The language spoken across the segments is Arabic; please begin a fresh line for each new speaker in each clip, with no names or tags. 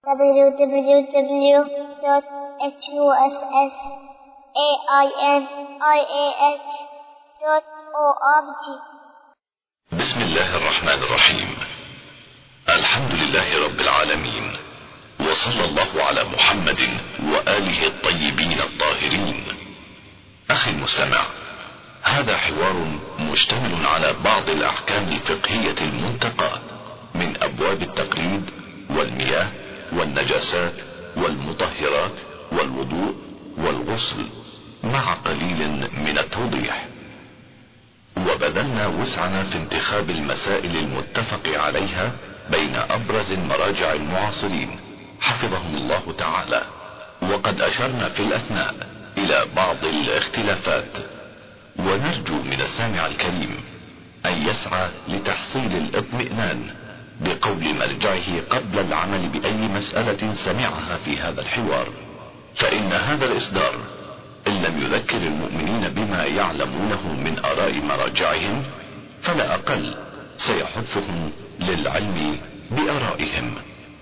www.husainiah.org.
بسم الله الرحمن الرحيم. الحمد لله رب العالمين، وصلى الله على محمد وآله الطيبين الطاهرين. أخي المستمع، هذا حوار مشتمل على بعض الأحكام الفقهية المنتقاة من أبواب التقليد والمياه والنجاسات والمطهرات والوضوء والغسل، مع قليل من التوضيح. وبذلنا وسعنا في انتخاب المسائل المتفق عليها بين أبرز المراجع المعاصرين حفظهم الله تعالى، وقد أشرنا في الأثناء إلى بعض الاختلافات، ونرجو من السامع الكريم أن يسعى لتحصيل الاطمئنان بقول مرجعه قبل العمل بأي مسألة سمعها في هذا الحوار، فإن هذا الإصدار إن لم يذكر المؤمنين بما يعلمونه من آراء مراجعهم، فلا أقل سيحثهم للعلم بآرائهم.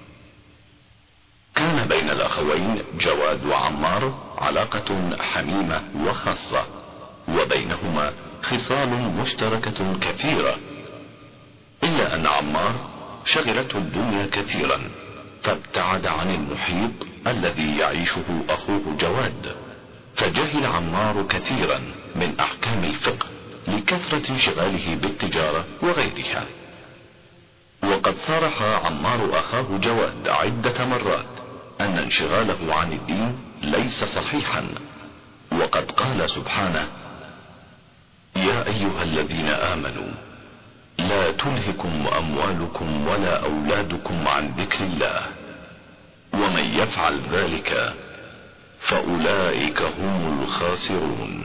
كان بين الأخوين جواد وعمار علاقة حميمة وخاصة، وبينهما خصال مشتركة كثيرة، إلا أن عمار شغلته الدنيا كثيرا، فابتعد عن المحيط الذي يعيشه أخوه جواد، فجهل عمار كثيرا من أحكام الفقه لكثرة انشغاله بالتجارة وغيرها. وقد صارح عمار أخاه جواد عدة مرات أن انشغاله عن الدين ليس صحيحا، وقد قال سبحانه: يا أيها الذين آمنوا لا تلهكم أموالكم ولا أولادكم عن ذكر الله ومن يفعل ذلك فأولئك هم الخاسرون.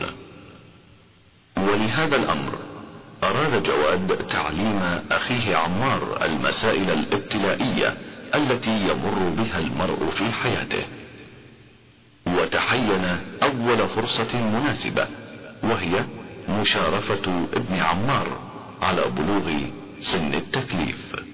ولهذا الأمر أراد جواد تعليم أخيه عمار المسائل الابتلائية التي يمر بها المرء في حياته، وتحين أول فرصة مناسبة، وهي مشارفة ابن عمار على بلوغ سن التكليف.